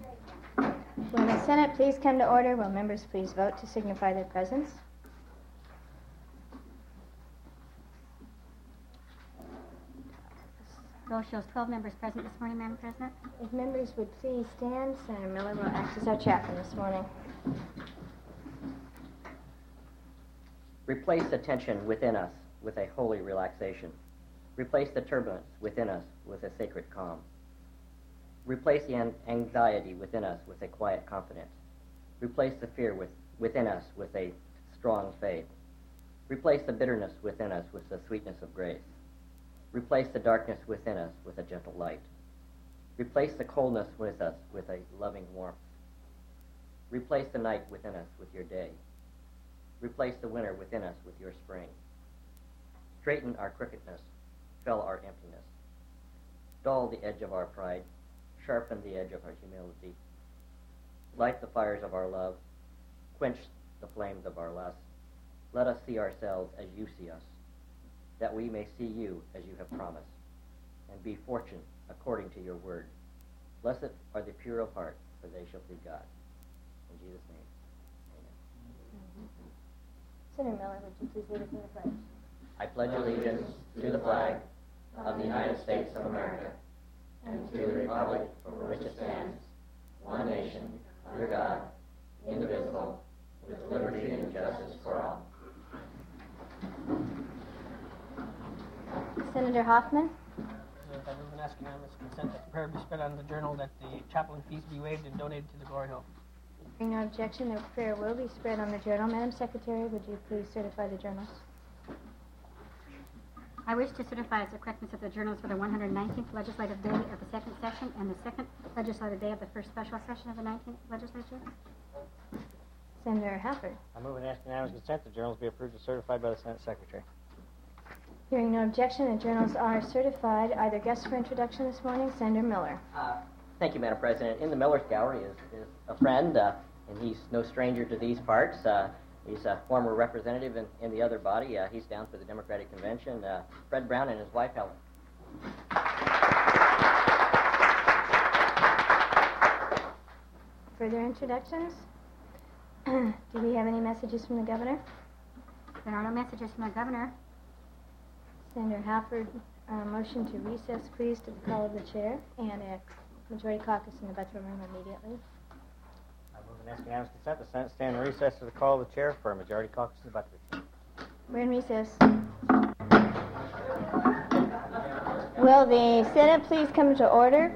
Will the Senate please come to order? Will members please vote to signify their presence? Roll shows 12 members present this morning, Madam President. If members would please stand, Senator Miller will act as our chaplain this morning. Replace the tension within us with a holy relaxation. Replace the turbulence within us with a sacred calm. Replace the anxiety within us with a quiet confidence. Replace the fear within us with a strong faith. Replace the bitterness within us with the sweetness of grace. Replace the darkness within us with a gentle light. Replace the coldness with us with a loving warmth. Replace the night within us with your day. Replace the winter within us with your spring. Straighten our crookedness, fill our emptiness. Dull the edge of our pride, sharpen the edge of our humility. Light the fires of our love, quench the flames of our lust. Let us see ourselves as you see us, that we may see you as you have promised, and be fortunate according to your word. Blessed are the pure of heart, for they shall see God. In Jesus' name, amen. Senator Miller, would you please lead us in the pledge? I pledge allegiance to the flag of the United States of America and to the republic for which it stands, one nation, under God, indivisible, with liberty and justice for all. Senator Hoffman? I move and ask unanimous consent that the prayer be spread on the journal that the chaplain fees be waived and donated to the Glory Hole. Hearing no objection, the prayer will be spread on the journal. Madam Secretary, would you please certify the journals? I wish to certify as the correctness of the journals for the 119th legislative day of the second session and the second legislative day of the first special session of the 19th legislature. Senator Halford? I move and ask unanimous consent the journals be approved and certified by the Senate Secretary. Hearing no objection, the journals are certified. Are there guests for introduction this morning? Senator Miller. Thank you, Madam President. In the Miller's Gallery is a friend, and he's no stranger to these parts. He's a former representative in the other body. He's down for the Democratic Convention. Fred Brown and his wife, Helen. Further introductions? Do we have any messages from the governor? There are no messages from the governor. Senator Halford, motion to recess, please, to the call of the chair, and a majority caucus in the Bethel room immediately. I move and ask unanimous consent the Senate stand in recess to the call of the chair for a majority caucus in the Butler room. We're in recess. Will the Senate please come to order?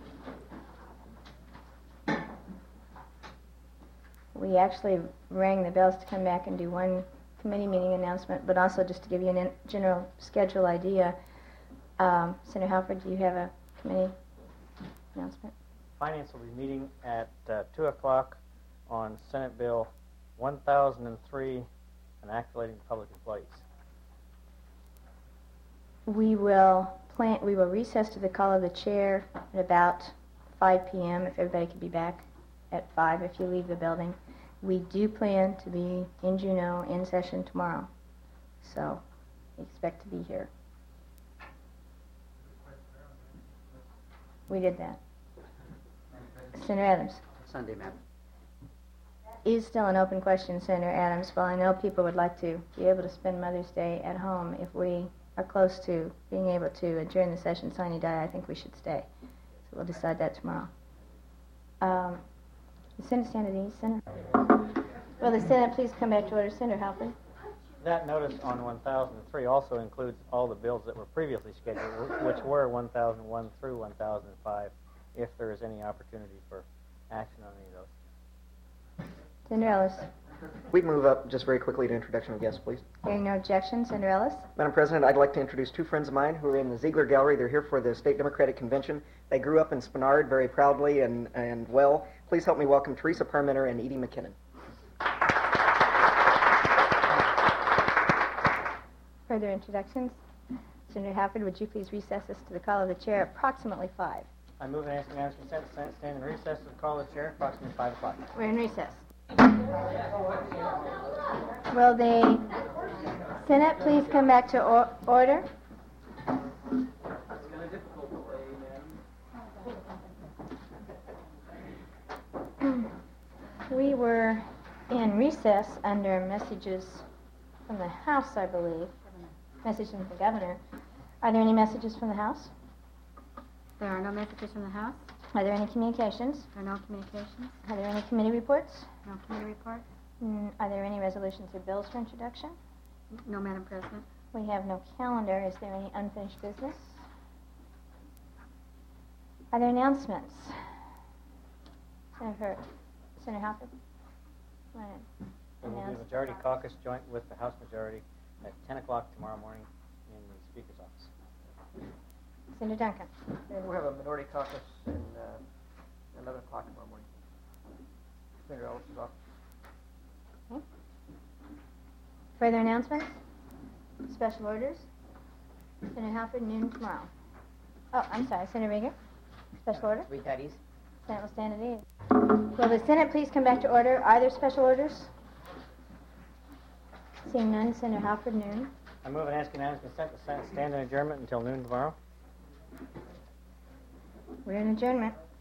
We actually rang the bells to come back and do one committee meeting announcement, but also just to give you a general schedule idea. Senator Halford, do you have a committee announcement? Finance will be meeting at 2 o'clock on Senate Bill 1003 and activating public employees. We will recess to the call of the chair at about 5 p.m. if everybody could be back at 5 if you leave the building. We do plan to be in Juneau in session tomorrow, so we expect to be here. We did that. Senator Adams. Sunday, ma'am. Is still an open question, Senator Adams. While I know people would like to be able to spend Mother's Day at home, if we are close to being able to adjourn the session sine die, I think we should stay. So we'll decide that tomorrow. The Senate stand at ease, Senator. Will the Senate please come back to order? Senator Halpern. That notice on 1003 also includes all the bills that were previously scheduled, which were 1001 through 1005, if there is any opportunity for action on any of those. Senator Ellis. We'd move up just very quickly to introduction of guests, please. Hearing no objection, Senator Ellis. Madam President, I'd like to introduce two friends of mine who are in the Ziegler Gallery. They're here for the State Democratic Convention. They grew up in Spenard very proudly and well. Please help me welcome Teresa Parmenter and Edie McKinnon. Further introductions? Senator Halford, would you please recess us to the call of the chair approximately 5? I move and ask unanimous consent the Senate stand in recess to the call of the chair approximately 5 o'clock. We're in recess. Will the Senate please come back to order? We're in recess under messages from the House, I believe. Messages from the governor. Are there any messages from the House? There are no messages from the House. Are there any communications? There are no communications. Are there any committee reports? No committee reports. Are there any resolutions or bills for introduction? No, Madam President. We have no calendar. Is there any unfinished business? Are there announcements? Senator Halford? There will be a majority caucus joint with the House majority at 10 o'clock tomorrow morning in the Speaker's office. Senator Duncan? We have a minority caucus in 11 o'clock tomorrow morning. Senator Ellis's office. Okay. Further announcements? Special orders? Senator Halford, noon tomorrow. Oh, I'm sorry, Senator Rieger? Special order? 3 caddies. Senate will stand at ease. Will the Senate please come back to order? Are there special orders? Seeing none, Senator Halford, noon. I move and ask unanimous consent to stand in adjournment until noon tomorrow. We're in adjournment.